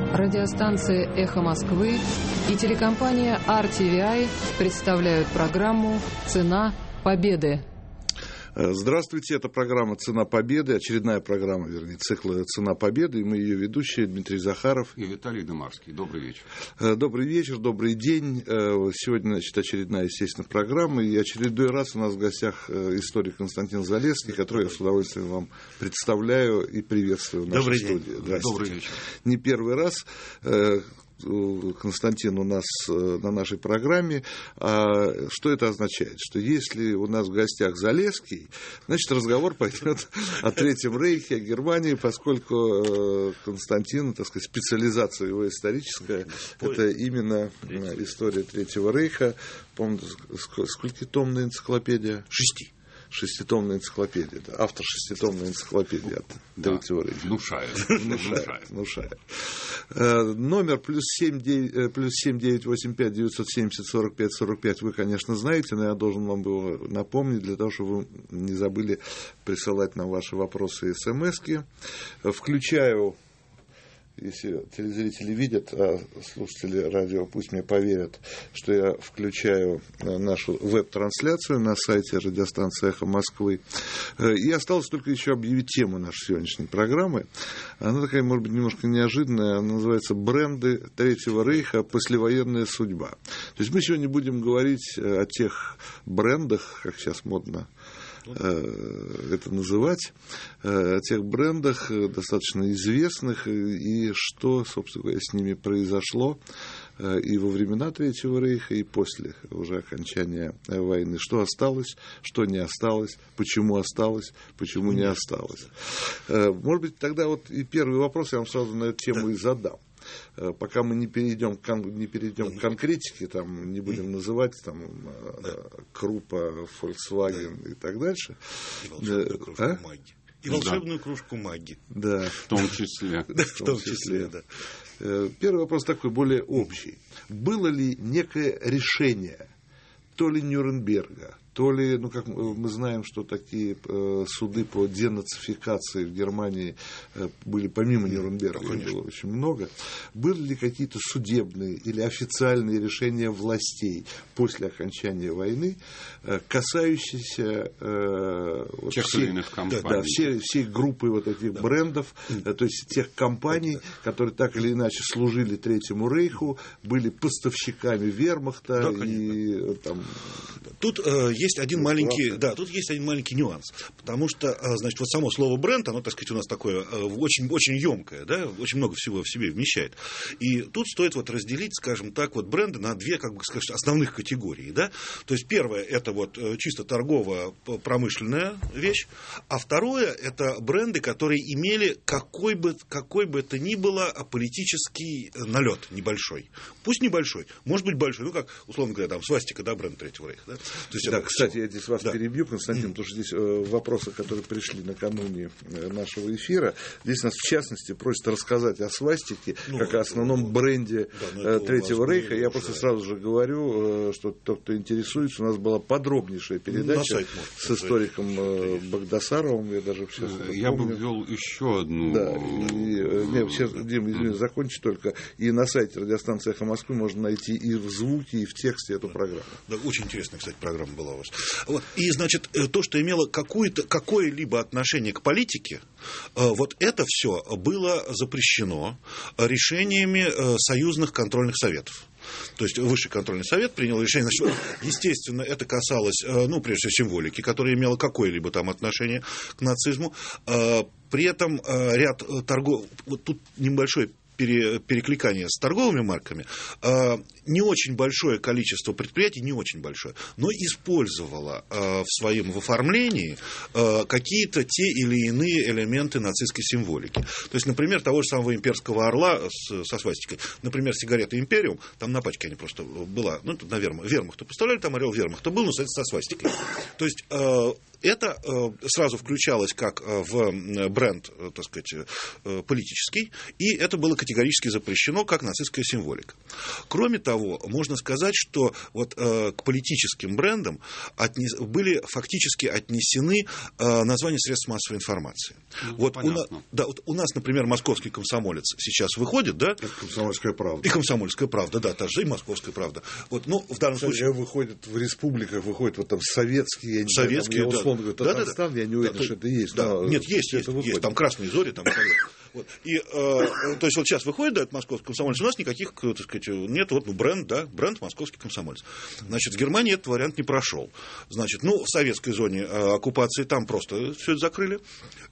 Радиостанция «Эхо Москвы» и телекомпания RTVI представляют программу «Цена победы». Здравствуйте, это программа «Цена победы», очередная программа, вернее, цикла «Цена победы», и мы ее ведущие Дмитрий Захаров и Виталий Дымарский. Добрый вечер. Добрый вечер, добрый день. Сегодня, значит, очередная, естественно, программа, и очередной раз у нас в гостях историк Константин Залесский, который я с удовольствием вам представляю и приветствую в нашей студии. Здравствуйте. Добрый вечер. Не первый раз Константин у нас на нашей программе. А что это означает? Что если у нас в гостях Залесский, значит, разговор пойдет о Третьем Рейхе, о Германии, поскольку Константин, так сказать, специализация его историческая, это именно история Третьего Рейха. Помните, сколькитомная энциклопедия? 6. Шеститомная энциклопедия, да, автор шеститомной энциклопедии от Третьего Рейха. Внушает. Номер +7 985 970 45 45 вы, конечно, знаете, но я должен вам его напомнить, для того, чтобы вы не забыли присылать нам ваши вопросы и смс-ки. Включаю, если телезрители видят, а слушатели радио пусть мне поверят, что я включаю нашу веб-трансляцию на сайте радиостанции «Эхо Москвы». И осталось только еще объявить тему нашей сегодняшней программы. Она такая, может быть, немножко неожиданная. Она называется «Бренды Третьего Рейха. Послевоенная судьба». То есть мы сегодня будем говорить о тех брендах, как сейчас модно это называть, о тех брендах достаточно известных и что, собственно говоря, с ними произошло и во времена Третьего Рейха, и после уже окончания войны. Что осталось, что не осталось, почему не осталось. Может быть, тогда вот и первый вопрос я вам сразу на эту тему и задам. Пока мы не перейдем к конкретике, там, не будем называть там, Крупа, Volkswagen и так дальше. И волшебную кружку Магги. Да. В том числе. В том числе, да. Первый вопрос такой, более общий. Было ли некое решение, то ли Нюрнберга, то ли, как мы знаем, что такие суды по денацификации в Германии были помимо Нюрнберга, их было очень много. Были ли какие-то судебные или официальные решения властей после окончания войны, касающиеся всей группы вот этих брендов, то есть тех компаний, которые так или иначе служили Третьему Рейху, были поставщиками вермахта и там... Тут есть один маленький нюанс, потому что, значит, вот само слово бренд, оно, так сказать, у нас такое очень, очень емкое, да, очень много всего в себе вмещает. И тут стоит вот разделить, скажем так, вот бренды на две, как бы сказать, основных категории, да. То есть первое это вот чисто торгово-промышленная вещь, а второе это бренды, которые имели какой бы это ни было политический налет небольшой. Пусть небольшой, может быть большой, как, условно говоря, там свастика, да, бренд Третьего Рейха, да. То есть да, кстати, я здесь вас перебью, Константин, потому что здесь вопросы, которые пришли накануне нашего эфира, здесь нас в частности просят рассказать о свастике, как о основном бренде Третьего Рейха. Я просто сразу же говорю, что тот, кто интересуется, у нас была подробнейшая передача с историком Багдасаровым. Я бы ввел еще одну. Да, сейчас, Дим, извини, закончи только. И на сайте радиостанции «Эхо Москвы» можно найти и в звуке, и в тексте эту программу. Да, очень интересная, кстати, программа была у вас. Вот. И, значит, то, что имело какое-либо отношение к политике, вот это все было запрещено решениями союзных контрольных советов. То есть Высший контрольный совет принял решение. Значит, естественно, это касалось, прежде всего, символики, которая имела какое-либо там отношение к нацизму. При этом ряд торгов... Вот тут небольшой перекликание с торговыми марками, не очень большое количество предприятий, не очень большое, но использовало в своем оформлении какие-то те или иные элементы нацистской символики. То есть, например, того же самого имперского орла со свастикой. Например, сигарета «Империум», там на пачке они просто была, это, наверное, вермахта поставляли, там орел вермахта был, но со свастикой. То есть это сразу включалось как в бренд, так сказать, политический, и это было категорически запрещено как нацистская символика. Кроме того, можно сказать, что вот к политическим брендам были фактически отнесены названия средств массовой информации. Вот у нас, например, «Московский комсомолец» сейчас выходит, да? «Комсомольская правда». И «Комсомольская правда», да, та же и «Московская правда». Вот, ну, в данном случае... Выходит в республиках, выходит вот там советские, условно говоря, Татарстан, я не уверен, что это есть. Да. Нет, есть, там «Красные зори», там и так далее. Вот. И, то есть, вот сейчас выходит, да, это «Московский комсомолец», у нас никаких, так сказать, нет, вот, ну, бренд, да, бренд «Московский комсомолец». Значит, в Германии этот вариант не прошел. Значит, ну, в советской зоне оккупации там просто все это закрыли.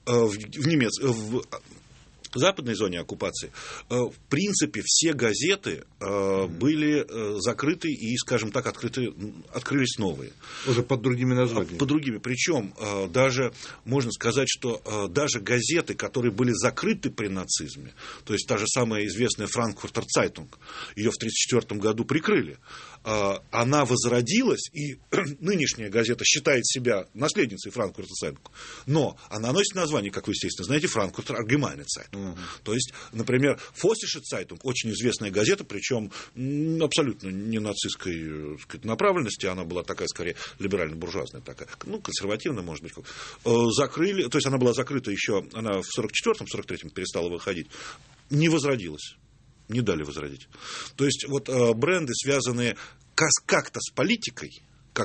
В западной зоне оккупации, в принципе, все газеты были закрыты и, скажем так, открылись новые. Уже под другими названиями. Под другими. Причем даже, можно сказать, что даже газеты, которые были закрыты при нацизме, то есть та же самая известная «Франкфуртер Цайтунг», ее в 1934 году прикрыли, она возродилась, и нынешняя газета считает себя наследницей «Франкфуртер Цайтунг», но она носит название, как вы, естественно, знаете, «Франкфуртер Allgemeine Zeitung». То есть, например, «Vossische Zeitung» очень известная газета, причем абсолютно не нацистской, сказать, направленности, она была такая, скорее, либерально-буржуазная, такая, ну, консервативная, может быть. Закрыли, то есть, она была закрыта еще, она в 1944-1943 перестала выходить, не возродилась. Не дали возродить. То есть, вот бренды, связанные как-то с политикой,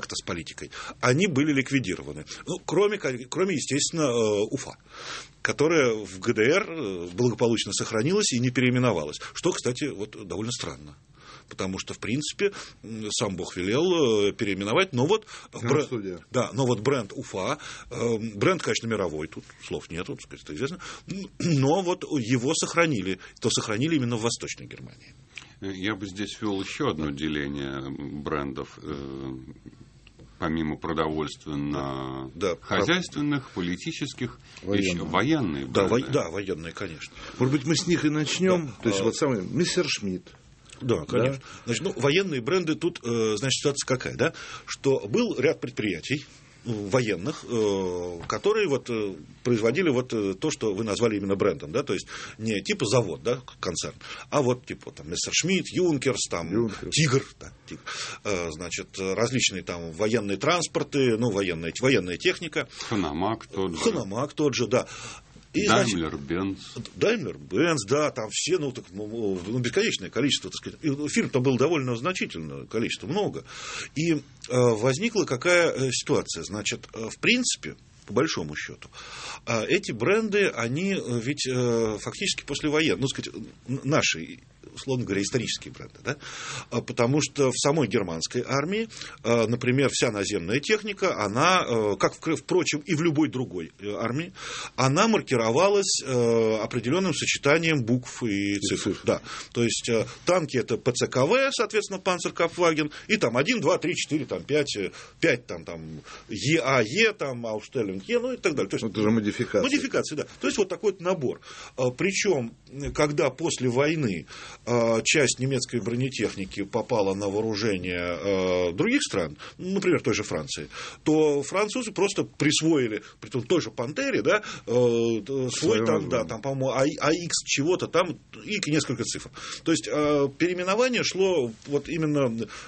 они были ликвидированы. Ну, кроме, естественно, Уфа, которая в ГДР благополучно сохранилась и не переименовалась. Что, кстати, вот довольно странно. Потому что, в принципе, сам Бог велел переименовать. Но вот, бренд Уфа, бренд, конечно, мировой, тут слов нет, это известно, но вот его сохранили, сохранили именно в Восточной Германии. Я бы здесь ввел еще одно деление брендов, помимо продовольственно-хозяйственных, политических, еще военные бренды. Да, военные, конечно. Может быть, мы с них и начнем. Да. То есть, вот самый Мессершмитт. Да, конечно. Да? Значит, ну, военные бренды, тут, значит, ситуация какая, да? Что был ряд предприятий военных, которые вот производили вот то, что вы назвали именно брендом, да, то есть не типа завод, да, концерн, а вот типа там Мессершмитт, Юнкерс, там Тигр, да, значит, различные там военные транспорты, ну, военная техника. Ханамак тот же, да. Даймлер-Бенц, да, там все, бесконечное количество, так сказать. Фирм-то было довольно значительное количество, много. И возникла какая ситуация? Значит, в принципе, по большому счету, эти бренды, они ведь фактически послевоенные, ну, сказать, наши, условно говоря, исторические бренды, да? Потому что в самой германской армии, например, вся наземная техника, она, как, впрочем, и в любой другой армии, она маркировалась определенным сочетанием букв и цифр. Да. То есть танки — это ПЦКВ, соответственно, Панцеркапфваген, и там 1, 2, 3, 4, там 5 там ЕАЕ, там Аустеллинг Е, ну и так далее. То есть, это же модификация. Модификация, да. То есть вот такой вот набор. Причем, когда после войны часть немецкой бронетехники попала на вооружение других стран, например, той же Франции, то французы просто присвоили, при том той же «Пантере», да, свой там, да, там, по-моему, АХ чего-то там и несколько цифр. То есть переименование шло вот именно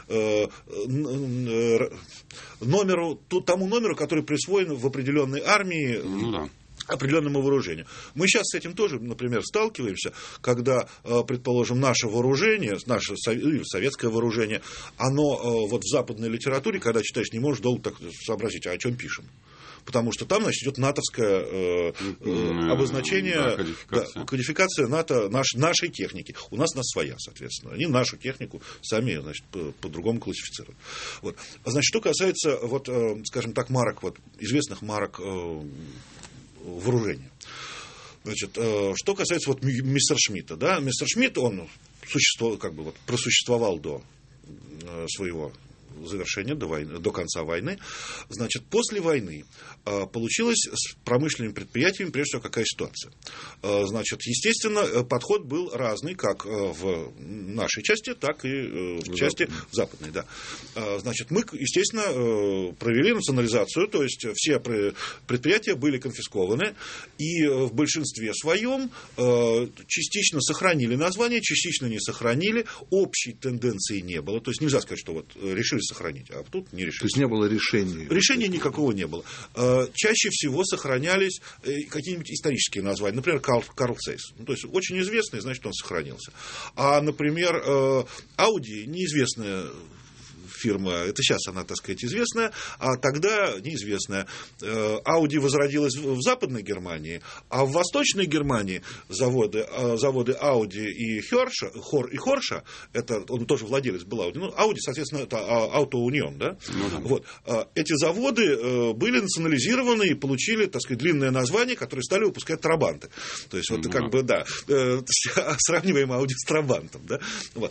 тому номеру, который присвоен в определенной армии. Ну, да. Определенному вооружению. Мы сейчас с этим тоже, например, сталкиваемся, когда, предположим, наше вооружение, наше советское вооружение, оно вот в западной литературе, когда читаешь, не можешь долго так сообразить, о чем пишем. Потому что там, значит, идет натовское обозначение, кодификация НАТО, нашей техники. У нас своя, соответственно. Они нашу технику сами, значит, по-другому классифицируют. Вот. Значит, что касается, вот, скажем так, марок, вот, известных марок вооружения. Значит, что касается вот Мессершмитта, да, Мессершмитт, он просуществовал до своего завершения, до конца войны. Значит, после войны получилась с промышленными предприятиями, прежде всего, какая ситуация. Значит, естественно, подход был разный, как в нашей части, так и в части западной. Да. Значит, мы, естественно, провели национализацию, то есть все предприятия были конфискованы, и в большинстве своем частично сохранили название, частично не сохранили, общей тенденции не было. То есть нельзя сказать, что вот решили сохранить, а тут не решили. То есть не было решения? Решения никакого не было. Чаще всего сохранялись какие-нибудь исторические названия. Например, Карл Zeiss. То есть очень известный, значит, он сохранился. А, например, Audi неизвестная фирма, это сейчас она, так сказать, известная, а тогда неизвестная. Audi возродилась в Западной Германии, а в Восточной Германии заводы Audi и Хорша, это он тоже владелец был Audi, Audi, соответственно, это Auto Union, да? Вот. Эти заводы были национализированы и получили, так сказать, длинное название, которые стали выпускать трабанты. То есть, вот как бы, да, сравниваем Audi с трабантом, да? Вот.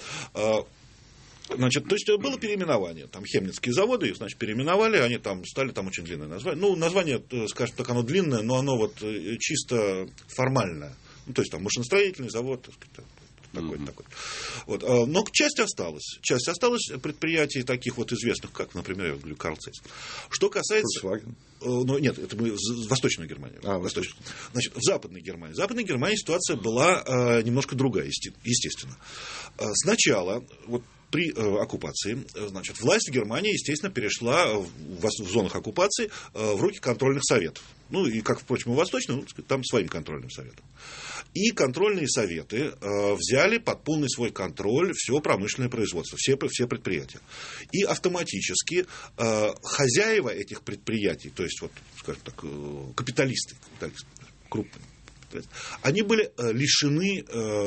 Значит, то есть было переименование. Там хемницкие заводы, их, значит, переименовали, они там стали там очень длинное название. Ну, название, скажем так, оно длинное, но оно вот чисто формальное. Ну, то есть там машиностроительный завод, так сказать, такой. Вот. Но часть осталась. Часть осталась предприятий таких вот известных, как, например, я говорю, Карл Zeiss. Что касается... Ну, нет, это мы в Восточной Германии. Восточной. Значит, в Западной Германии. В Западной Германии ситуация была немножко другая, естественно. Сначала, вот при оккупации, значит, власть в Германии, естественно, перешла в зонах оккупации в руки контрольных советов. Ну, и, как, впрочем, и восточным, там своим контрольным советом. И контрольные советы взяли под полный свой контроль все промышленное производство, все предприятия. И автоматически хозяева этих предприятий, то есть, вот, скажем так, капиталисты крупные, они были лишены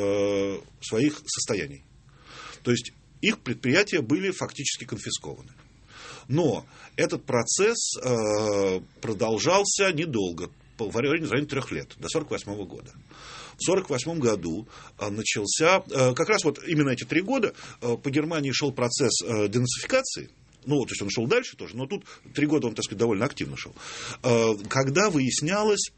своих состояний. То есть, их предприятия были фактически конфискованы. Но этот процесс продолжался недолго, в районе 3 лет, до 1948 года. В 1948 году начался, как раз вот именно эти 3 года по Германии шел процесс денацификации. Ну, то есть он шел дальше тоже, но тут 3 года он, так сказать, довольно активно шел. Когда выяснялось,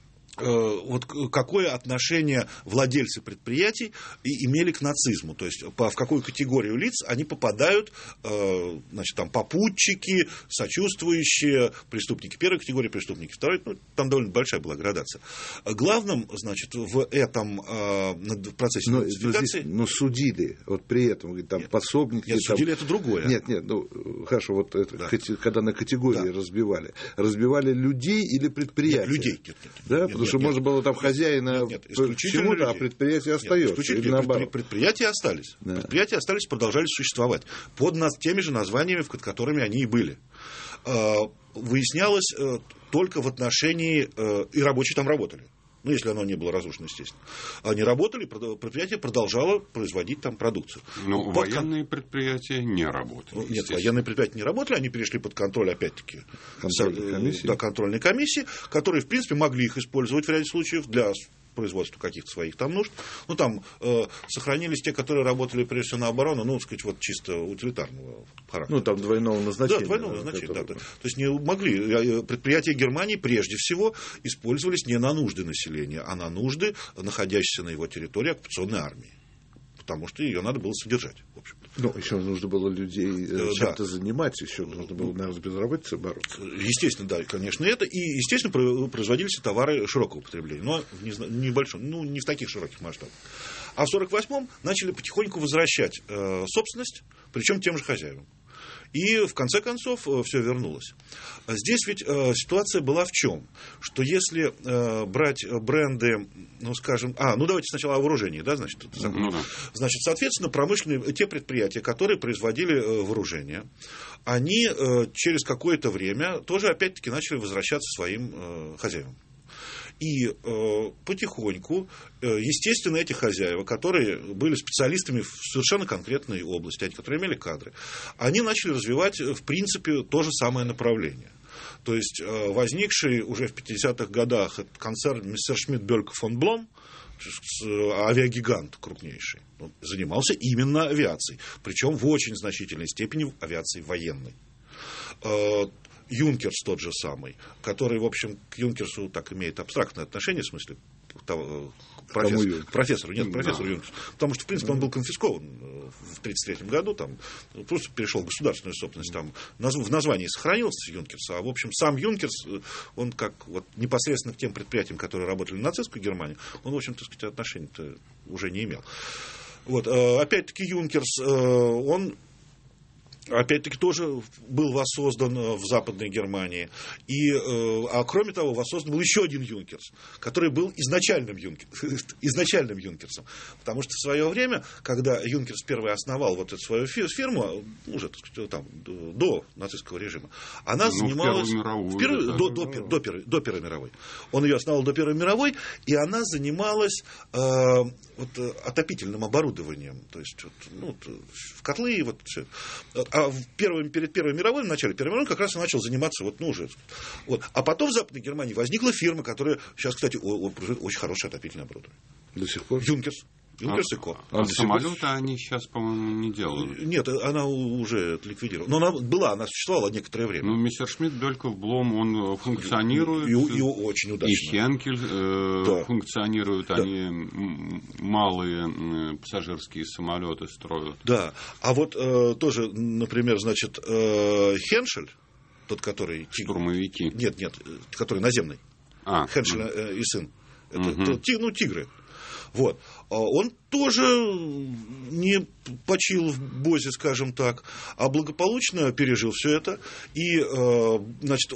вот какое отношение владельцы предприятий имели к нацизму, то есть в какую категорию лиц они попадают, значит, там попутчики, сочувствующие, преступники первой категории, преступники второй, ну, там довольно большая была градация. Главным, значит, в этом процессе нацификации... Но судили, вот при этом, там, пособники... Нет, судили это другое. Нет, ну, хорошо, вот это, да. Когда на категории разбивали людей или предприятия? Нет, людей. Да, потому что можно было там хозяина чему-то, а предприятие остается. Предприятия остались. Да. Предприятия остались, продолжали существовать под теми же названиями, под которыми они и были. Выяснялось только в отношении... И рабочие там работали. Ну, если оно не было разрушено, естественно. Они работали, предприятие продолжало производить там продукцию. Но военные предприятия не работали. Нет, военные предприятия не работали, они перешли под контроль, опять-таки, контрольной комиссии, которые, в принципе, могли их использовать в ряде случаев для производства каких-то своих там нужд. Ну, там сохранились те, которые работали, прежде всего, на оборону, ну, так сказать, вот чисто утилитарного характера. Ну, там двойного назначения. Да, двойного назначения, да. То есть не могли. Предприятия Германии, прежде всего, использовались не на нужды населения, а на нужды, находящейся на его территории оккупационной армии. Потому что ее надо было содержать, в общем. Ну, еще нужно было людей чем-то занимать, еще нужно было, наверное, с безработицей бороться. Естественно, да, конечно, это. И, естественно, производились товары широкого потребления, но в небольшом, ну, не в таких широких масштабах. А в 1948-м начали потихоньку возвращать собственность, причем тем же хозяевам. И, в конце концов, все вернулось. Здесь ведь ситуация была в чем? Что если брать бренды, ну, скажем... давайте сначала о вооружении, да, значит? Значит, соответственно, промышленные, те предприятия, которые производили вооружение, они через какое-то время тоже, опять-таки, начали возвращаться своим хозяевам. И потихоньку, естественно, эти хозяева, которые были специалистами в совершенно конкретной области, которые имели кадры, они начали развивать, в принципе, то же самое направление. То есть возникший уже в 50-х годах концерн Мессершмитт Бölcker фон Блом, авиагигант крупнейший. Он занимался именно авиацией. Причем в очень значительной степени авиацией военной. Юнкерс тот же самый, который, в общем, к Юнкерсу так имеет абстрактное отношение, в смысле, профессору Юнкерсу. Потому что, в принципе, он был конфискован в 1933 году, там, просто перешел в государственную собственность. Там, в названии сохранился Юнкерс, а, в общем, сам Юнкерс, он как вот, непосредственно к тем предприятиям, которые работали в нацистской Германии, он, в общем, так сказать, отношения-то уже не имел. Вот. Опять-таки, Юнкерс, он опять-таки тоже был воссоздан в Западной Германии. А кроме того, воссоздан был еще один Юнкерс, который был изначальным Юнкерсом. Потому что в свое время, когда Юнкерс первый основал вот эту свою фирму, уже там, до нацистского режима, она занималась... До Первой мировой. Он ее основал до Первой мировой, и она занималась отопительным оборудованием. То есть в котлы, вот все. А перед Первой мировой, в начале Первой мировой, как раз и начал заниматься уже. Вот. А потом в Западной Германии возникла фирма, которая сейчас, кстати, очень хорошее отопительное оборудование. До сих пор? Юнкерс и Ко. А самолеты они сейчас, по-моему, не делают. Нет, она уже ликвидирована. Но она существовала некоторое время. Ну, Мессершмитт, Бёльков, Блом, он функционирует. И очень удачно. И Хенкель функционируют. Да. Они малые пассажирские самолеты строят. Да. А вот тоже, например, значит, Хеншель, тот, который... Штурмовики. Нет, который наземный. Хеншель и сын. Это тигры. Вот. Он тоже не почил в бозе, скажем так, а благополучно пережил все это. И, значит,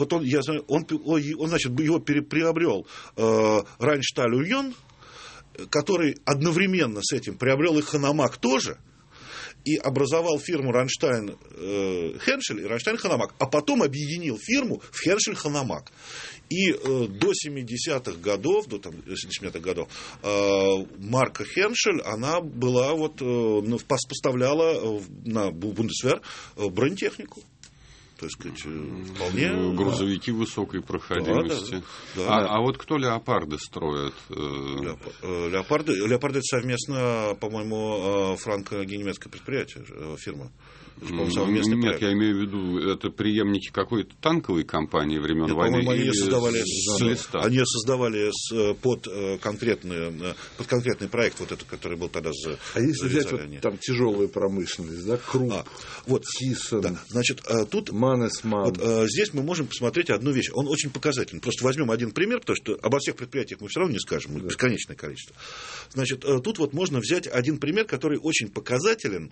его приобрел Райншталь-Ульон, который одновременно с этим приобрел и Ханамак тоже, и образовал фирму Райнштайн-Хеншель и Райнштайн-Ханамак, а потом объединил фирму в Хеншель-Ханамак. И до 70-х годов, марка Хеншель, она была поставляла на Бундесвер бронетехнику. То есть, вполне... Грузовики высокой проходимости. А вот кто леопарды строит? Леопарды это совместно, по-моему, франко-немецкое предприятие, фирма. Нет, я имею в виду, это преемники какой-то танковой компании времен войны. Они создавали под конкретный проект, вот этот, который был тогда за. А если взять там тяжелую промышленность, да, Круп, Тисон, да, значит, тут Маннесманн. Здесь мы можем посмотреть одну вещь. Он очень показательный. Просто возьмем один пример, потому что обо всех предприятиях мы все равно не скажем, бесконечное количество. Значит, тут вот можно взять один пример, который очень показателен.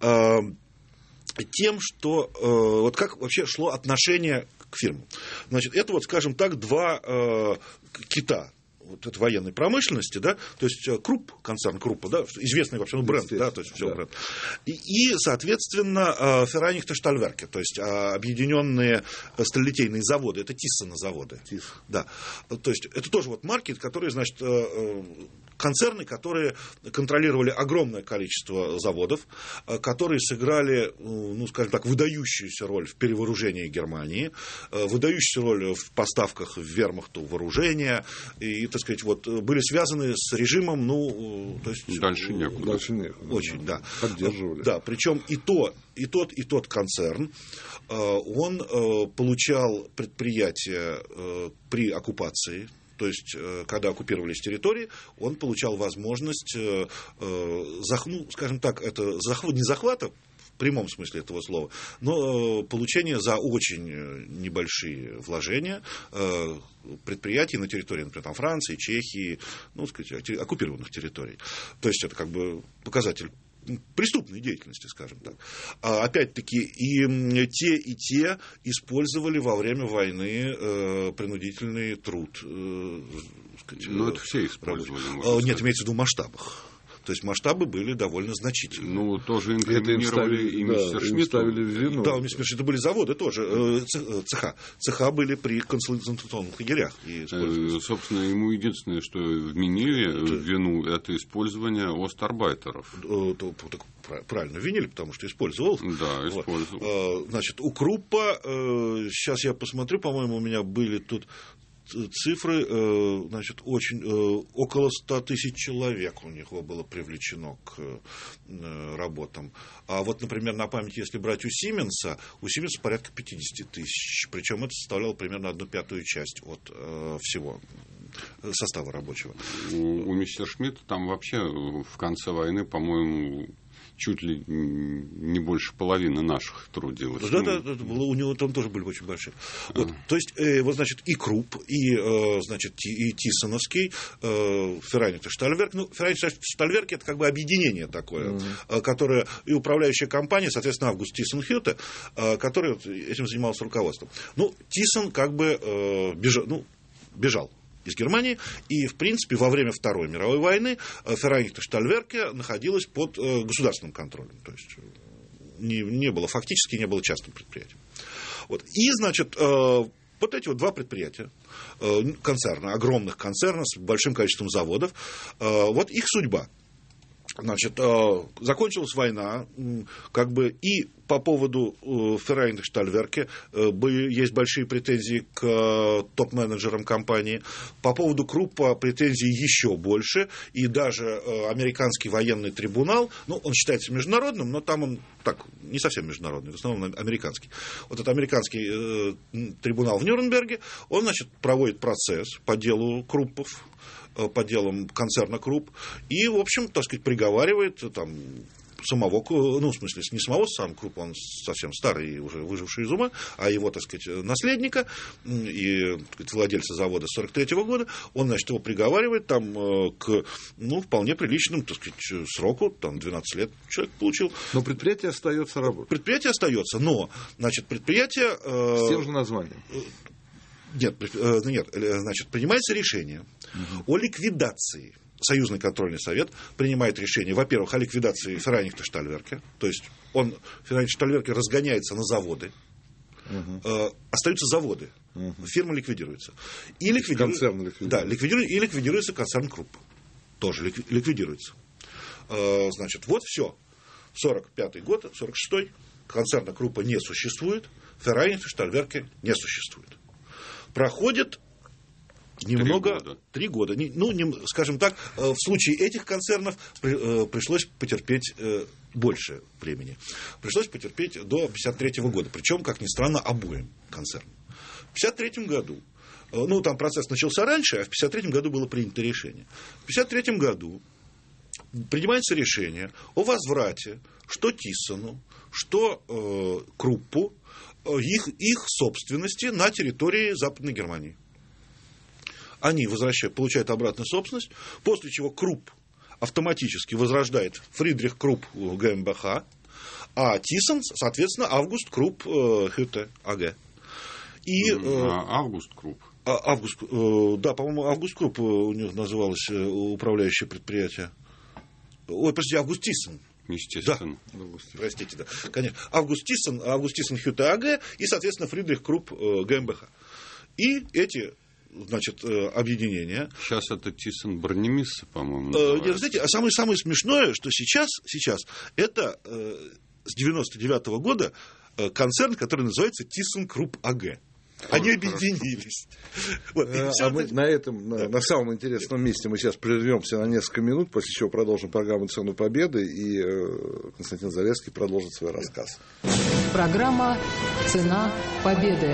Тем, что вот как вообще шло отношение к фирмам. Значит, это вот, скажем так, два кита вот этой военной промышленности, да, то есть Круп, концерн Круппа, да, известный вообще бренд, да, то есть все бренд. И, соответственно, Феррайнихте Штальверке, то есть объединенные сталелитейные заводы, это Тиссона заводы. Да. То есть это тоже вот марки, которые, значит, концерны, которые контролировали огромное количество заводов, которые сыграли, ну, скажем так, выдающуюся роль в перевооружении Германии, выдающуюся роль в поставках в вермахту вооружения, и, так сказать, вот, были связаны с режимом, ну, то есть... Дальше некуда. Очень, да. Поддерживали. Да, причем и тот концерн, он получал предприятия при оккупации. То есть, когда оккупировались территории, он получал возможность, скажем так, это не захвата в прямом смысле этого слова, но получение за очень небольшие вложения предприятий на территории, например, там, Франции, Чехии, ну, сказать, оккупированных территорий. То есть, это как бы показатель преступной деятельности, скажем так. Опять-таки, и те использовали во время войны принудительный труд. Ну, это все использовали. Нет, имеется в виду в масштабах. То есть масштабы были довольно значительные. Ну, тоже инкриминировали и Мессершмитту. Да, у Мессершмитта были заводы тоже, цеха. Цеха были при концентрационных лагерях. Собственно, ему единственное, что вменили в вину, это использование остарбайтеров. Правильно винили, потому что использовал. Да, использовал. Значит, у Круппа, сейчас я посмотрю, по-моему, у меня были тут цифры, значит, очень, около 100 тысяч человек у них было привлечено к работам. А вот, например, на память, если брать у Сименса порядка 50 тысяч, причем это составляло примерно 1/5 часть от всего состава рабочего. У Мессершмитта там вообще в конце войны, по-моему, чуть ли не больше половины наших трудилось. Да, у него там тоже были очень большие. Вот, то есть, вот, значит, и Крупп, и, значит, и Тиссоновский, Ферайнихт и Штальверк. Ну, Ферайнихт и Штальверк — это как бы объединение такое, которое, и управляющая компания, соответственно, Август Тиссон-Хютте, который этим занимался руководством. Ну, Тиссон как бы бежал из Германии, и, в принципе, во время Второй мировой войны Ферайнихт и Штальверке находилась под государственным контролем, то есть фактически не было частным предприятием. Вот. И, значит, вот эти вот два предприятия, концерна, огромных концернов с большим количеством заводов, вот их судьба. Значит, закончилась война, как бы, и по поводу Ферайнихт и Штальверке есть большие претензии к топ-менеджерам компании. По поводу Круппа претензий еще больше, и даже американский военный трибунал, он считается международным, но там он так, не совсем международный, в основном американский. Вот этот американский трибунал в Нюрнберге, он, значит, проводит процесс по делу Круппов, по делам концерна Крупп, и, в общем, так сказать, приговаривает там самого, в смысле, не самого сам Крупп, он совсем старый и уже выживший из ума, а его, так сказать, наследника и, так сказать, владельца завода с 1943 года, он, значит, его приговаривает там к, вполне приличному, так сказать, сроку, там 12 лет человек получил. Но предприятие остается работать. Предприятие остается, но, значит, предприятие... С тем же названием. Нет, значит, принимается решение о ликвидации. Союзный контрольный совет принимает решение, во-первых, о ликвидации Ферайнихта и Штальверке, то есть Ферайнихт и Штальверке разгоняется на заводы, остаются заводы, фирма ликвидируется. Концерн ликвидируется. Да, и ликвидируется концерн Крупп, тоже ликвидируется. Значит, вот все. 45-й год, 46-й, концерна Круппа не существует, Ферайнихт и Штальверке не существует. Проходит немного, 3 года. Скажем так, в случае этих концернов пришлось потерпеть больше времени. Пришлось потерпеть до 1953 года. Причем, как ни странно, обоим концернам. В 1953 году, там процесс начался раньше, а в 1953 году было принято решение. В 1953 году принимается решение о возврате что Тиссону, что Круппу их собственности на территории Западной Германии. Они получают обратную собственность, после чего Крупп автоматически возрождает Фридрих Крупп ГmbH, а Тиссон, соответственно, Август Крупп Хютте АГ. Август Крупп. По-моему, Август Крупп у них называлось управляющее предприятие. Август Тиссон. Естественно. Да. Простите, да. Конечно. Август Тиссон Хютте АГ и, соответственно, Фридрих Крупп ГmbH. И эти, значит, объединения. Сейчас это Тиссон Бронемисса, по-моему. Знаете, а самое смешное, что сейчас это с 1999 года концерн, который называется Тиссон Крупп АГ. Они объединились. Мы на самом интересном месте мы сейчас прервемся на несколько минут, после чего продолжим программу «Цену победы», и Константин Залесский продолжит свой рассказ. Программа «Цена победы».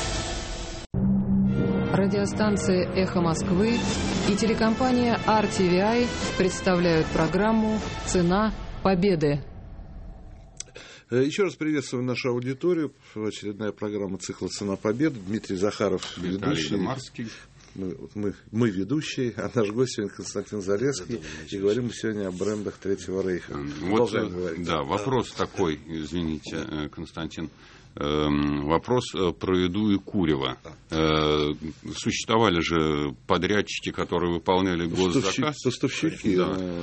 Радиостанция «Эхо Москвы» и телекомпания RTVI представляют программу «Цена победы». Еще раз приветствую нашу аудиторию. Очередная программа цикла «Цена победы». Дмитрий Захаров, ведущий. Мы ведущие, а наш гость сегодня Константин Залесский. И говорим мы сегодня о брендах Третьего Рейха. Продолжаем говорить. Да, вопрос такой, извините, Константин. Вопрос про еду и курево. Существовали же подрядчики, которые выполняли госзаказ. Поставщики.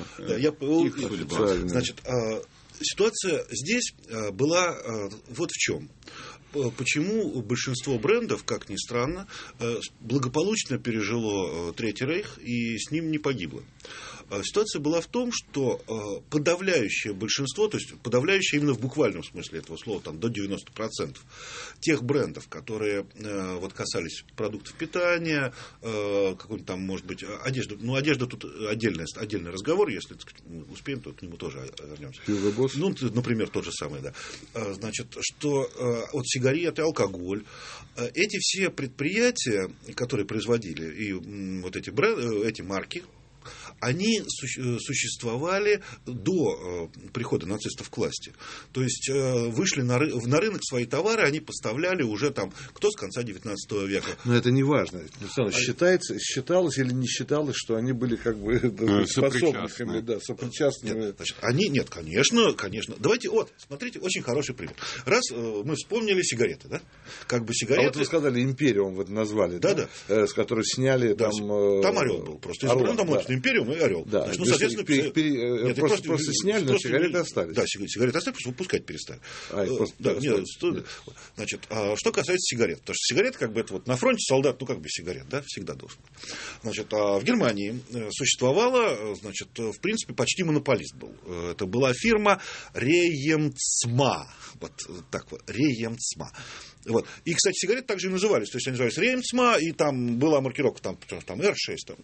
Значит, ситуация здесь была вот в чем. Почему большинство брендов, как ни странно, благополучно пережило Третий Рейх и с ним не погибло. Ситуация была в том, что подавляющее большинство, то есть подавляющее именно в буквальном смысле этого слова, там, до 90% тех брендов, которые вот касались продуктов питания, какой-нибудь там, может быть, одежда. Ну, одежда тут отдельный разговор, если мы успеем, то к нему тоже вернемся. Ну, например, тот же самый, да. Значит, что от сигареты, алкоголь, эти все предприятия, которые производили и вот эти марки, они существовали до прихода нацистов к власти. То есть вышли на рынок свои товары, они поставляли уже там, кто с конца 19 века. Но это не важно. Считалось или не считалось, что они были как бы способниками, да, сопричастными. Нет, значит, нет, конечно. Давайте, смотрите, очень хороший пример. Раз мы вспомнили сигареты, да? Как бы сигареты... А вот вы сказали, Империум вот назвали, да? С которой сняли там... Там орел был просто. Орел, там Империум и орел. Да, значит, соответственно, просто сняли, но сигареты остались. Да, сигареты остались, просто выпускать перестали. Значит, что касается сигарет. Потому что сигарет, как бы, это вот на фронте солдат, ну, как бы сигарет, да, всегда должен. Значит, в Германии существовала, значит, в принципе, почти монополист был. Это была фирма Рейемцма. Вот так вот, Рейемцма. Вот. И, кстати, сигареты также и назывались. То есть они назывались Реймцма, и там была маркировка там R6, там,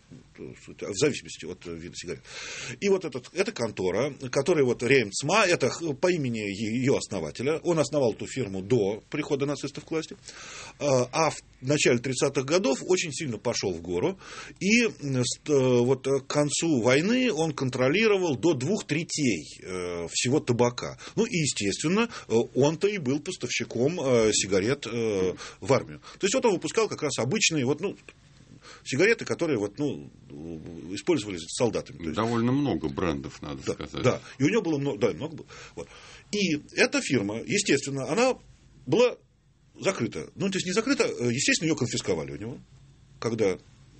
в зависимости от вида сигарет. И вот эта контора, которая вот Реймцма, это по имени ее основателя. Он основал эту фирму до прихода нацистов к власти. А в начале 30-х годов очень сильно пошел в гору. И вот к концу войны он контролировал до 2/3 всего табака. Ну и, естественно, он-то и был поставщиком сигарет в армию. То есть вот он выпускал как раз обычные сигареты, которые использовались солдатами. Довольно много брендов, надо сказать. Да, и у него было много было. Вот. И эта фирма, естественно, она была закрыта. Ну, то есть не закрыта, естественно, ее конфисковали у него, когда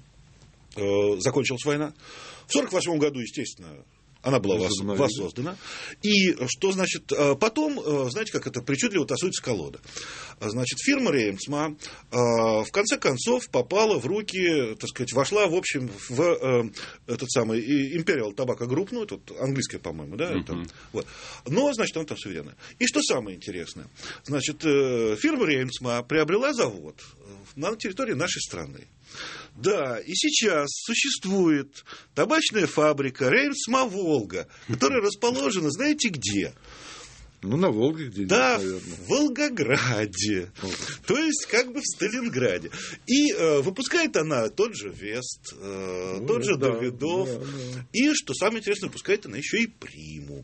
закончилась война. В 1948 году, естественно, она была воссоздана. И что значит потом, знаете, как это причудливо тасуется колода. Значит, фирма Реймцма в конце концов попала в руки, так сказать, вошла, в общем, в этот самый Imperial Tobacco Group, ну, это английская, по-моему, да, вот. Но, значит, она там суверенная. И что самое интересное, значит, фирма Реймцма приобрела завод на территории нашей страны. Да, и сейчас существует табачная фабрика Реймцма Волга, которая расположена, знаете где? Ну, на Волге где-нибудь, да, наверное. В Волгограде. То есть, как бы в Сталинграде. И выпускает она тот же Вест, тот же Давидов. И, что самое интересное, выпускает она еще и Приму.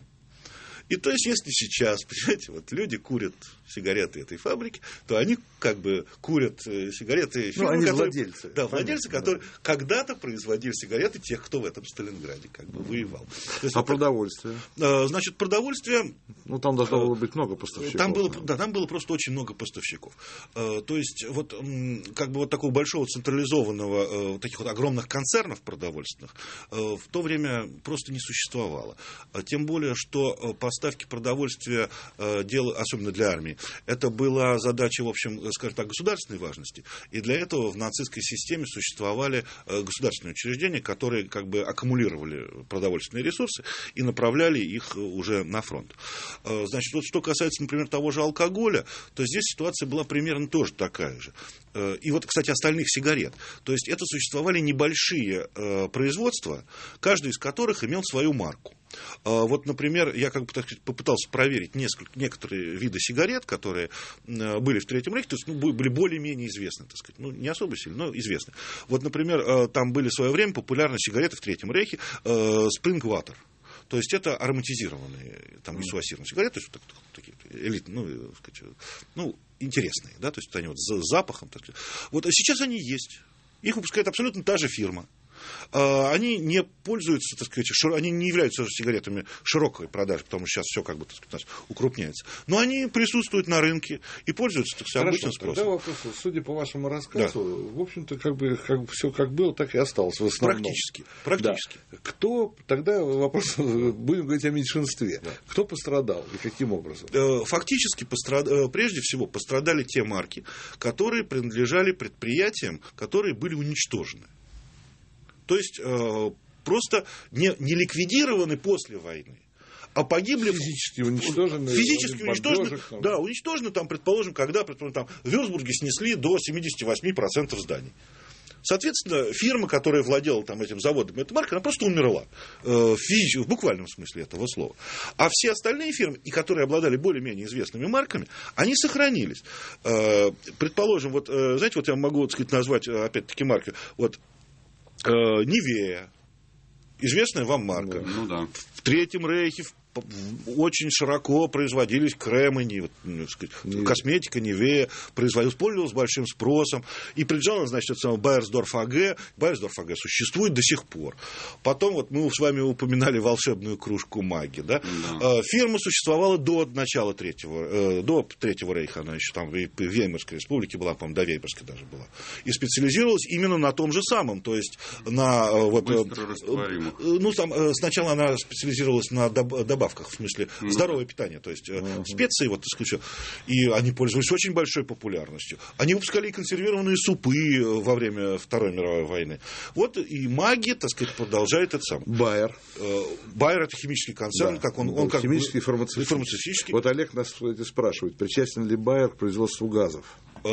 И то есть, если сейчас, понимаете, вот люди курят сигареты этой фабрики, то они как бы курят сигареты фирмы, они которые, владельцы. Да, владельцы, которые когда-то производили сигареты тех, кто в этом Сталинграде как бы воевал. Есть, продовольствие? Значит, продовольствие... Ну, там должно было быть много поставщиков. Там было просто очень много поставщиков. То есть, вот как бы вот такого большого централизованного, таких вот огромных концернов продовольственных в то время просто не существовало. Тем более, что поставки продовольствия, особенно для армии, это была задача, в общем, скажем так, государственной важности. И для этого в нацистской системе существовали государственные учреждения, которые как бы аккумулировали продовольственные ресурсы и направляли их уже на фронт. Значит, вот что касается, например, того же алкоголя, то здесь ситуация была примерно тоже такая же. И вот, кстати, остальных сигарет. То есть это существовали небольшие производства, каждый из которых имел свою марку. Вот, например, я как бы, так сказать, попытался проверить некоторые виды сигарет, которые были в Третьем Рейхе, то есть были более-менее известны, так сказать, не особо сильно, но известны. Вот, например, там были в свое время популярны сигареты в Третьем Рейхе Springwater. То есть это ароматизированные, там, несуассированные сигареты, то есть вот такие элитные, интересные, да, то есть они вот с запахом. Так сказать. Вот, а сейчас они есть. Их выпускает абсолютно та же фирма. Они не пользуются, так сказать, они не являются сигаретами широкой продажи, потому что сейчас все как бы, так сказать, укрупняется. Но они присутствуют на рынке и пользуются, так сказать, обычным спросом. Тогда вопрос, судя по вашему рассказу, да. В общем-то, как бы все как было, так и осталось в основном. Практически. Да. Кто, тогда вопрос, будем говорить о меньшинстве. Да. Кто пострадал и каким образом? Фактически, прежде всего, пострадали те марки, которые принадлежали предприятиям, которые были уничтожены. То есть просто не ликвидированы после войны, а погибли... Физически уничтожены. Физически уничтожены, да, уничтожены, там, предположим, когда там, в Вюрцбурге снесли до 78% зданий. Соответственно, фирма, которая владела там, этим заводом, этой маркой, она просто умерла. В буквальном смысле этого слова. А все остальные фирмы, и которые обладали более-менее известными марками, они сохранились. Предположим, вот, знаете, вот я могу, так сказать, назвать, опять-таки, марки. Вот, Nivea. Известная вам марка. Ну, да. В Третьем Рейхе очень широко производились кремы, косметика Nivea пользовалась большим спросом. И принадлежала, значит, это самое Байерсдорф АГ. Байерсдорф АГ существует до сих пор. Потом вот мы с вами упоминали волшебную кружку Маги. Да? Да. Фирма существовала до начала Третьего Рейха. Она еще там в Веймарской республике была, по-моему, до Веймарской даже была. И специализировалась именно на том же самом. То есть на... быстрорастворимых. Ну, там, сначала она специализировалась на добавках, в смысле здоровое питание, то есть специи, вот, так сказать, и они пользовались очень большой популярностью. Они выпускали и консервированные супы во время Второй мировой войны. Вот и Маги, так сказать, продолжает это самое. Байер. Байер — это химический концерн, да. как он как химический и фармацевтический. Вот Олег нас спрашивает, причастен ли Байер к производству газов?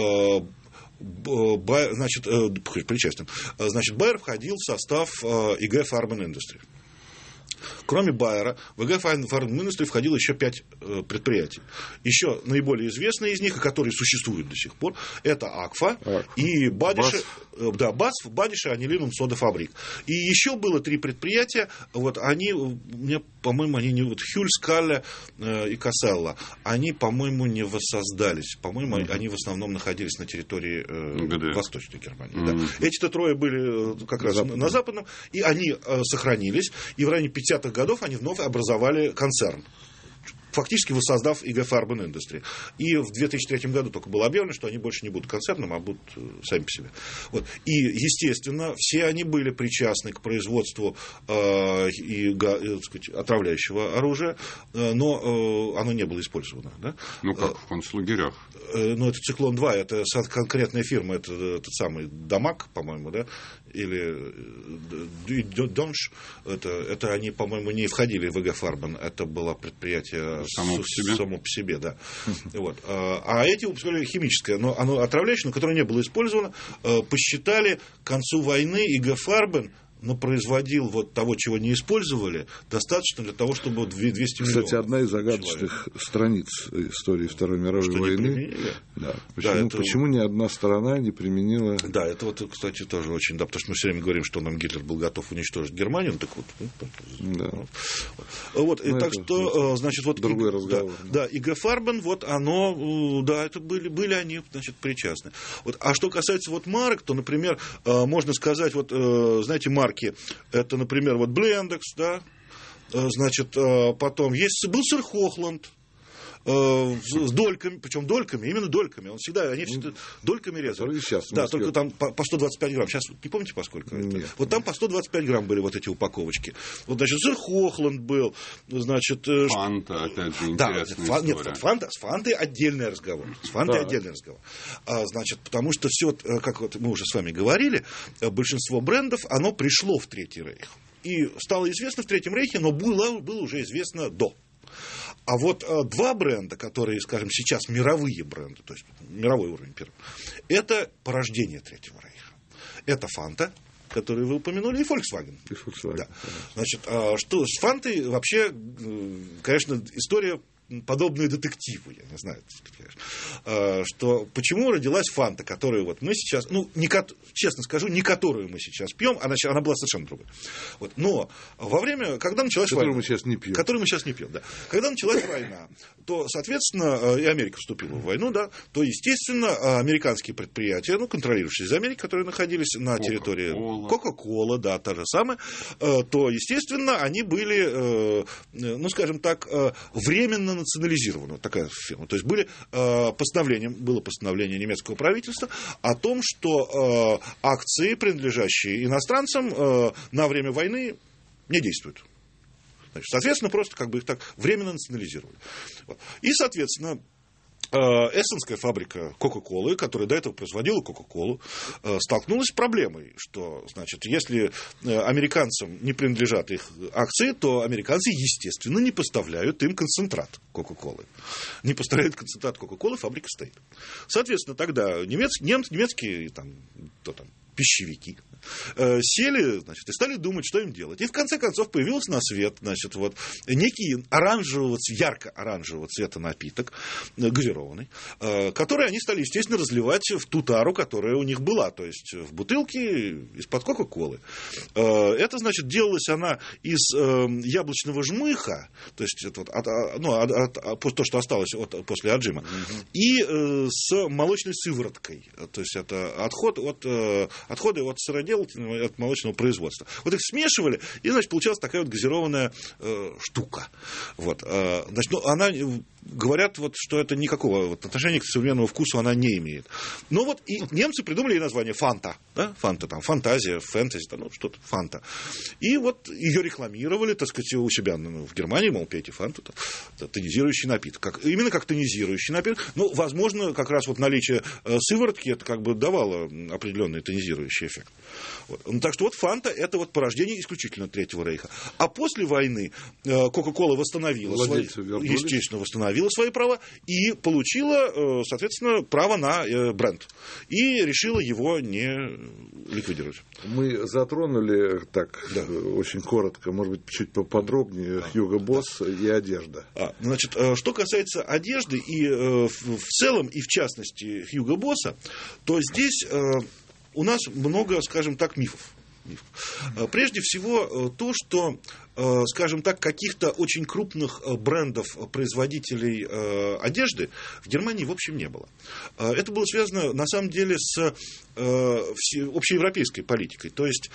Значит, причастен. Значит, Байер входил в состав IG Farben Industry. Кроме Байера, в IG Farben Industry входило еще 5 предприятий. Еще наиболее известные из них, и которые существуют до сих пор, это Акфа и Бадише, BASF, Бадише Анилинум Сода Фабрик. И еще было 3 предприятия, вот они, по-моему, они не вот Хюль, Скалле и Касселла, они, по-моему, не воссоздались. По-моему, они в основном находились на территории Восточной Германии. Да. Эти-то трое были как раз на Западном, и они сохранились, и в районе 50-х годов они вновь образовали концерн, фактически воссоздав IG Farben Industry. И в 2003 году только было объявлено, что они больше не будут концерном, а будут сами по себе. Вот. И, естественно, все они были причастны к производству так сказать, отравляющего оружия, но оно не было использовано. Да? Ну, как в концлагерях. Ну, это Циклон-2, это конкретная фирма, это этот самый Дамаг, по-моему, да, или Донш, это они, по-моему, не входили в IG Farben, это было предприятие само по себе, да. Вот. А эти выпускали химическое, но оно отравляющее, но которое не было использовано, посчитали к концу войны IG Farben производил вот того, чего не использовали, достаточно для того, чтобы 200 миллионов. Кстати, одна из загадочных страниц истории Второй мировой войны. Да. Почему ни одна сторона не применила... Да, это вот, кстати, тоже очень... Да, потому что мы все время говорим, что нам Гитлер был готов уничтожить Германию. Ну, так вот. Да. Вот, и так что, значит, вот... Другой разговор. Да, IG Farben, вот оно... Да, это были они, значит, причастны. Вот, а что касается вот марок, то, например, можно сказать, вот, знаете, марки, это, например, вот Блендекс, да, значит, потом был сыр Хохланд с дольками, причем дольками, именно дольками, он всегда, они всегда дольками резали. Да, только там по 125 грамм, сейчас не помните, по сколько? Вот там по 125 грамм были вот эти упаковочки. Вот, значит, сыр Хохланд был, значит... Фанта, опять же, интересная история. Нет, с Фантой отдельный разговор. Значит, потому что все, как вот мы уже с вами говорили, большинство брендов, оно пришло в Третий Рейх. И стало известно в Третьем Рейхе, но было уже известно до. А вот 2 бренда, которые, скажем, сейчас мировые бренды, то есть мировой уровень первый, это порождение Третьего Рейха. Это Фанта, которую вы упомянули, и Volkswagen. Да. Значит, что с Фантой вообще, конечно, история подобные детективы, я не знаю, что почему родилась Фанта, которую вот мы сейчас, честно скажу, не которую мы сейчас пьем, она была совершенно другой. Вот. Но во время, когда началась война, которую мы сейчас не пьем, да, когда началась война, то, соответственно, и Америка вступила в войну, да, то, естественно, американские предприятия, контролирующие из Америки, которые находились на территории Coca-Cola, да, та же самая, то, естественно, они были, скажем так, временно национализирована такая фирма. То есть было постановление немецкого правительства о том, что акции, принадлежащие иностранцам, на время войны не действуют. Значит, соответственно, просто как бы их так временно национализировали. И, соответственно, эссенская фабрика Кока-Колы, которая до этого производила Кока-Колу, столкнулась с проблемой, что, значит, если американцам не принадлежат их акции, то американцы, естественно, не поставляют им концентрат Кока-Колы. Не поставляют концентрат Кока-Колы, фабрика стоит. Соответственно, тогда немецкие пищевики сели, значит, и стали думать, что им делать. И в конце концов появился на свет, значит, вот некий ярко-оранжевого цвета напиток, газированный, который они стали, естественно, разливать в ту тару, которая у них была, то есть в бутылке из-под Кока-Колы. Это, значит, делалась она из яблочного жмыха, то есть это вот то, что осталось после отжима, и с молочной сывороткой, то есть это отходы от сыроделия, от молочного производства. Вот их смешивали, и, значит, получалась такая вот газированная штука. Вот. Значит, она, говорят, вот, что это никакого отношения к современному вкусу она не имеет. Но вот и немцы придумали ей название Фанта. Да? Фанта, там, фантазия, фэнтези, там, что-то, Фанта. И вот ее рекламировали, так сказать, у себя в Германии, мол, пейте Фанту, тонизирующий напиток. Именно как тонизирующий напиток. Ну, возможно, как раз вот наличие сыворотки, это как бы давало определенный тонизирующий эффект. Вот. Ну, так что вот Фанта — это вот порождение исключительно Третьего Рейха. А после войны Кока-Кола восстановила свои права и получила, соответственно, право на бренд. И решила его не ликвидировать. Мы затронули так, очень коротко, может быть, чуть поподробнее, Hugo Boss и одежда. Значит, что касается одежды и в целом, и в частности Hugo Boss, то здесь у нас много, скажем так, мифов. Прежде всего, то, что, скажем так, каких-то очень крупных брендов производителей одежды в Германии, в общем, не было. Это было связано, на самом деле, с общеевропейской политикой. То есть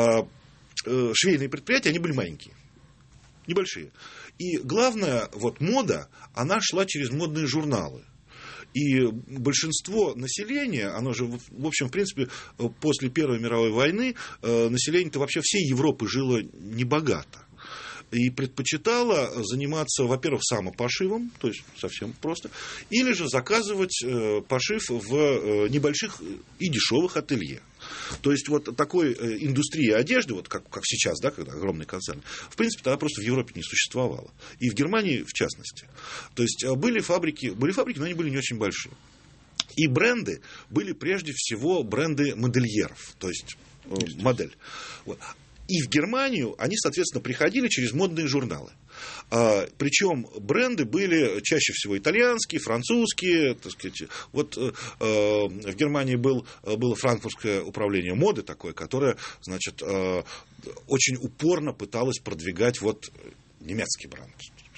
швейные предприятия, они были маленькие, небольшие. И главное, вот мода, она шла через модные журналы. И большинство населения, оно же, в общем, в принципе, после Первой мировой войны население-то вообще всей Европы жило небогато. И предпочитало заниматься, во-первых, самопошивом, то есть совсем просто, или же заказывать пошив в небольших и дешевых ателье. То есть вот такой индустрии одежды, вот как сейчас, да, когда огромный концерн, в принципе, тогда просто в Европе не существовало. И в Германии в частности. То есть были фабрики, но они были не очень большие. И бренды были прежде всего бренды модельеров, то есть модель. Вот. И в Германию они, соответственно, приходили через модные журналы. Причем бренды были чаще всего итальянские, французские. Так сказать. Вот в Германии было франкфуртское управление моды такое, которое, значит, очень упорно пыталось продвигать вот немецкий бренд.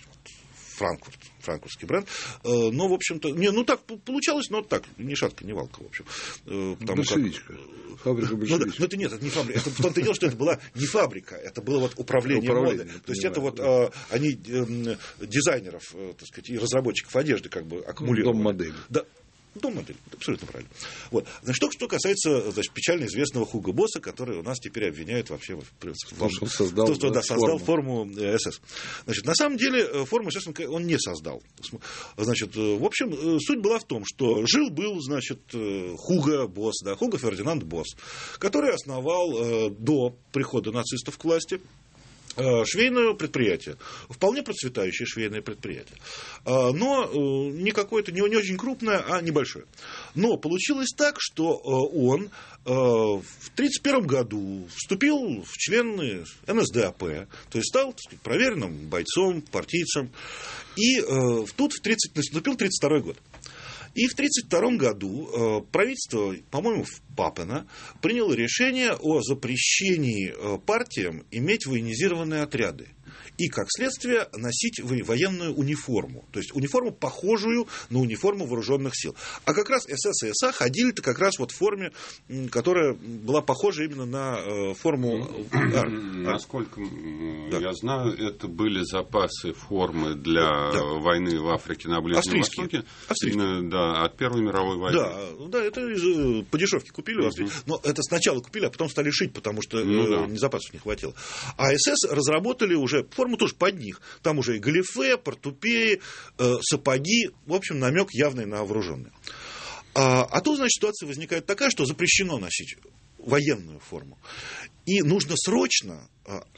Франкфуртский бренд. Но, в общем-то, так получалось, но так, ни шатка, ни валка, в общем. Большевичка. Фабрика большевичка. Ну, это нет, это не фабрика. Это в том-то и дело, что это была не фабрика, это было вот управление модой. То есть это вот они дизайнеров, так сказать, и разработчиков одежды как бы аккумулировали. Дом-модель. Да. Дом-модель, абсолютно правильно. Вот. Значит, что касается, значит, печально известного Hugo Boss, который у нас теперь обвиняют вообще в том, что создал форму СС. Значит, на самом деле форму СС он не создал. Значит, в общем, суть была в том, что жил-был, значит, Hugo Boss, да, Hugo Фердинанд Босс, который основал до прихода нацистов к власти швейное предприятие, вполне процветающее швейное предприятие, но не какое-то, не очень крупное, а небольшое. Но получилось так, что он в 1931 году вступил в члены НСДАП, то есть стал, так сказать, проверенным бойцом, партийцем, и тут наступил 1932 год. И в 1932 году правительство, по-моему, Папена, приняло решение о запрещении партиям иметь военизированные отряды. И, как следствие, носить военную униформу. То есть униформу, похожую на униформу вооруженных сил. А как раз СС и СА ходили-то как раз вот в форме, которая была похожа именно на форму армии. Насколько я знаю, это были запасы формы для войны в Африке на Ближнем Востоке. Австрийские. Да, от Первой мировой войны. Да, это по дешевке купили. Но это сначала купили, а потом стали шить, потому что запасов не хватило. А СС разработали уже форму, форму тоже под них. Там уже и галифе, портупеи, сапоги, в общем, намек явный на вооруженные. А тут, значит, ситуация возникает такая, что запрещено носить военную форму. И нужно срочно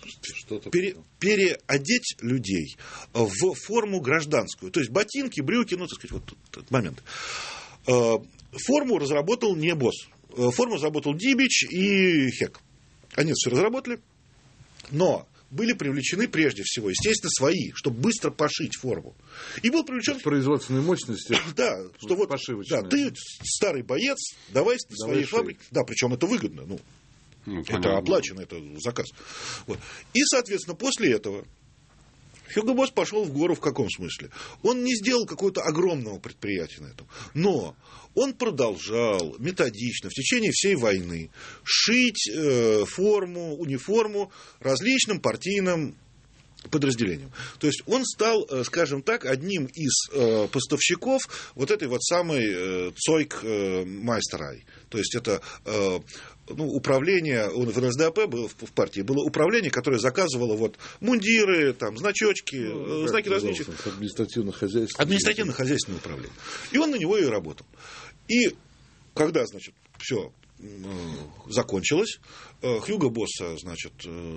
переодеть людей в форму гражданскую. То есть ботинки, брюки, ну, так сказать, вот этот момент. Форму разработал не БОС. Форму разработал Дибич и Хек. Они это все разработали, но были привлечены прежде всего, естественно, свои, чтобы быстро пошить форму. И был привлечен... Производственной мощности. Да, что вот, да, ты старый боец, давай своей фабрики. Да, причем это выгодно. Это оплачено, это заказ. Вот. И, соответственно, после этого Хьюго Босс пошел в гору в каком смысле? Он не сделал какого-то огромного предприятия на этом, но он продолжал методично в течение всей войны шить форму, униформу различным партийным подразделениям. То есть он стал, скажем так, одним из поставщиков вот этой вот самой Цойк-Майстерай. То есть это... управление в НСДАП было, в партии было управление, которое заказывало вот мундиры, там, значочки, знаки различия. Административно-хозяйственное управление. И он на него и работал. И когда, значит, все закончилось, Хьюго Босса, значит,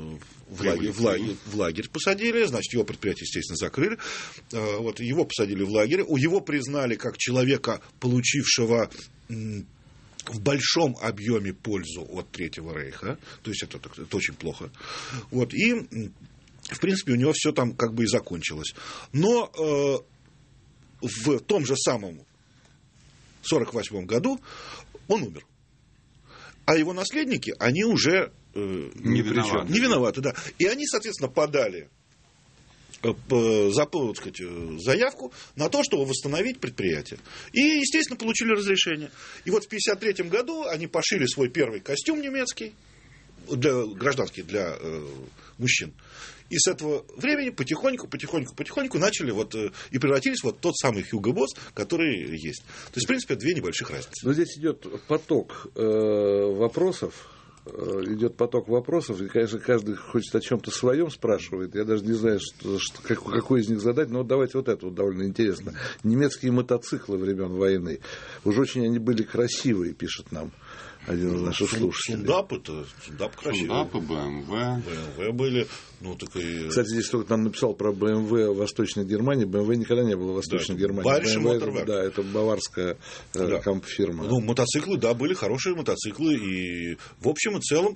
в лагерь посадили, значит, его предприятие, естественно, закрыли. Вот, его посадили в лагерь. Его признали как человека, получившего в большом объеме пользу от Третьего Рейха, то есть это очень плохо. Вот, и, в принципе, у него все там как бы и закончилось. Но в том же самом 1948 году он умер. А его наследники, они уже не виноваты. Да. И они, соответственно, подали заявку на то, чтобы восстановить предприятие. И, естественно, получили разрешение. И вот в 1953 году они пошили свой первый костюм немецкий, гражданский для мужчин. И с этого времени потихоньку начали вот, и превратились в тот самый Хьюго Босс, который есть. То есть, в принципе, две небольших разницы. Но здесь идет поток вопросов. И, конечно, каждый хочет о чем-то своем спрашивает. Я даже не знаю, какой из них задать, но вот давайте вот это вот довольно интересно. Немецкие мотоциклы времен войны. Уж очень они были красивые, пишет нам один из наших слушателей. Сундап красивый. Сундапы, БМВ. БМВ были. Кстати, здесь кто-то нам написал про БМВ в Восточной Германии. БМВ никогда не было в Восточной Германии. БМВ, да, это баварская фирма. Мотоциклы, да, были хорошие мотоциклы. И в общем и целом,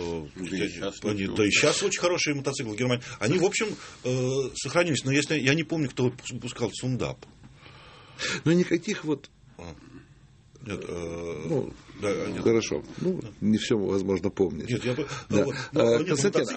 и сейчас очень хорошие мотоциклы в Германии. Они, в общем, сохранились. Но если я не помню, кто выпускал Сундап. Но никаких вот... Нет, нет. Хорошо. Не все возможно помнить. Нет, Константин,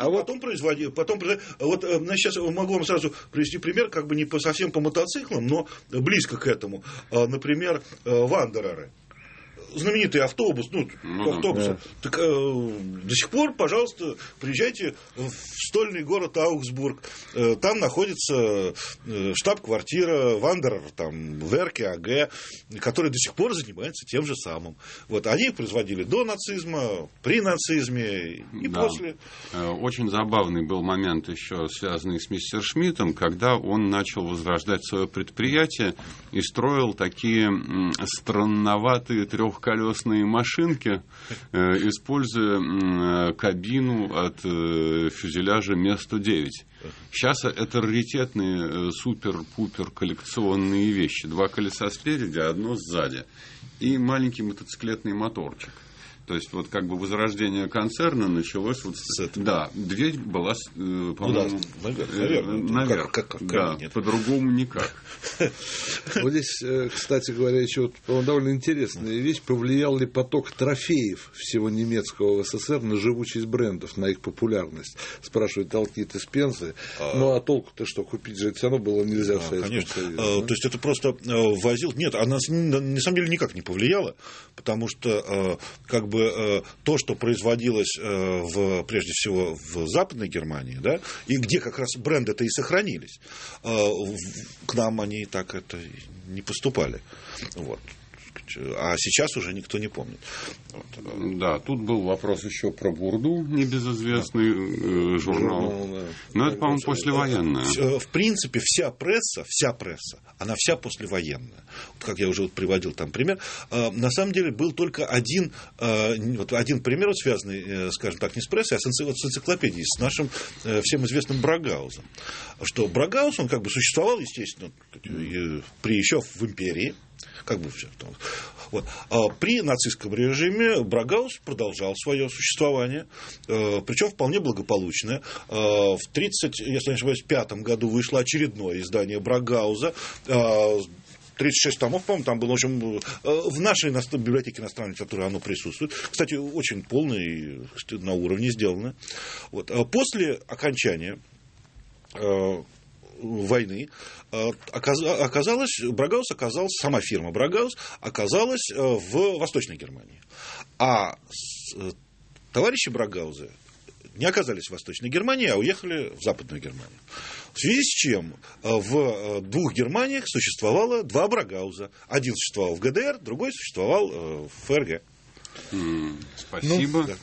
сейчас могу вам сразу привести пример, как бы не совсем по мотоциклам, но близко к этому. Например, Вандереры. Знаменитый автобус, автобусы. Да. Так до сих пор, пожалуйста, приезжайте в стольный город Аугсбург. Там находится штаб-квартира Вандерер, там, Верке, АГ, который до сих пор занимается тем же самым. Вот, они их производили до нацизма, при нацизме и после. Очень забавный был момент еще связанный с мистер Шмидтом, когда он начал возрождать свое предприятие и строил такие странноватые трехколесные машинки, используя кабину от фюзеляжа Ме-109. Сейчас это раритетные супер-пупер коллекционные вещи. 2 колеса спереди, одно сзади. И маленький мотоциклетный моторчик. То есть, вот как бы возрождение концерна началось вот с этого. Да, дверь была, по-моему, наверх. Да, по-другому никак. Вот здесь, кстати говоря, еще довольно интересная вещь. Повлиял ли поток трофеев всего немецкого в СССР на живучесть брендов, на их популярность? Спрашивает Алкит из Пензы. А толку-то что? Купить же все равно было нельзя в Советском Союзе. То есть, это просто возил... Нет, она на самом деле никак не повлияла, потому что как бы то, что производилось прежде всего в Западной Германии, да, и где как раз бренды-то и сохранились, к нам они так это не поступали. Вот. А сейчас уже никто не помнит. Да, тут был вопрос еще про Бурду, небезызвестный журнал. Но это, по-моему, послевоенное. В принципе, вся пресса, она вся послевоенная. Вот как я уже приводил там пример. На самом деле был только один пример, связанный, скажем так, не с прессой, а с энциклопедией, с нашим всем известным Брагаузом. Что Брагаус, он как бы существовал, естественно, еще в империи. Как бы все. Вот. При нацистском режиме Брагаус продолжал свое существование, причем вполне благополучное. В 1935 году вышло очередное издание Брагауза. 36 томов, по-моему, там было, в общем, в нашей библиотеке иностранной литературы оно присутствует. Кстати, очень полное и на уровне сделано. Вот. После окончания войны сама фирма Брагаус оказалась в Восточной Германии. А товарищи Брагауза не оказались в Восточной Германии, а уехали в Западную Германию. В связи с чем в двух Германиях существовало два Брагауза. Один существовал в ГДР, другой существовал в ФРГ. Спасибо.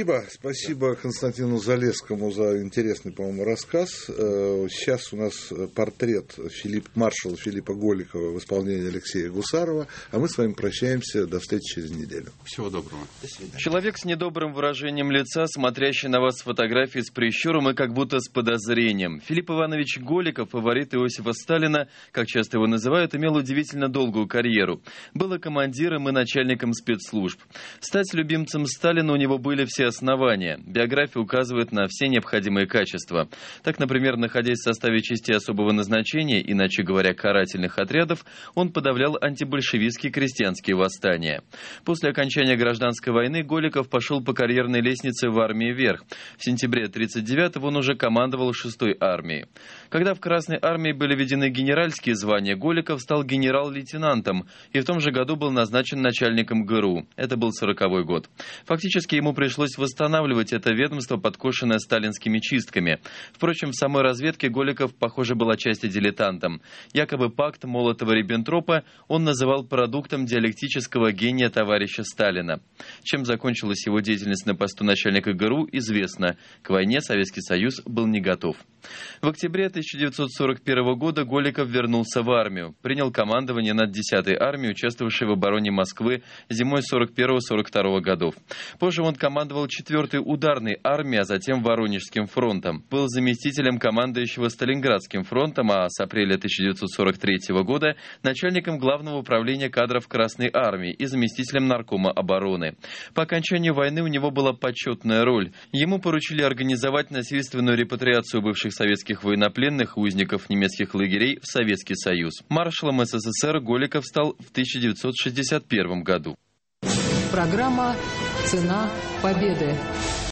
Спасибо Константину Залесскому за интересный, по-моему, рассказ. Сейчас у нас портрет маршала Филиппа Голикова в исполнении Алексея Гусарова, а мы с вами прощаемся до встречи через неделю. Всего доброго. До свидания. Человек с недобрым выражением лица, смотрящий на вас с фотографии с прищуром и как будто с подозрением. Филипп Иванович Голиков, фаворит Иосифа Сталина, как часто его называют, имел удивительно долгую карьеру. Был и командиром, и начальником спецслужб. Стать любимцем Сталина у него были все основания. Биография указывает на все необходимые качества. Так, например, находясь в составе частей особого назначения, иначе говоря, карательных отрядов, он подавлял антибольшевистские крестьянские восстания. После окончания гражданской войны Голиков пошел по карьерной лестнице в армии вверх. В сентябре 1939-го он уже командовал 6-й армией. Когда в Красной армии были введены генеральские звания, Голиков стал генерал-лейтенантом и в том же году был назначен начальником ГРУ. Это был 1940 год. Фактически ему пришлось восстанавливать это ведомство, подкошенное сталинскими чистками. Впрочем, в самой разведке Голиков, похоже, был отчасти дилетантом. Якобы пакт Молотова-Риббентропа он называл продуктом диалектического гения товарища Сталина. Чем закончилась его деятельность на посту начальника ГРУ, известно. К войне Советский Союз был не готов. В октябре 1941 года Голиков вернулся в армию. Принял командование над 10-й армией, участвовавшей в обороне Москвы зимой 41-42 годов. Позже он командовал 4-й ударной армией, а затем Воронежским фронтом. Был заместителем командующего Сталинградским фронтом, а с апреля 1943 года начальником Главного управления кадров Красной армии и заместителем наркома обороны. По окончанию войны у него была почетная роль. Ему поручили организовать насильственную репатриацию бывших советских военнопленных и узников немецких лагерей в Советский Союз. Маршалом СССР Голиков стал в 1961 году. Программа «Цена победы».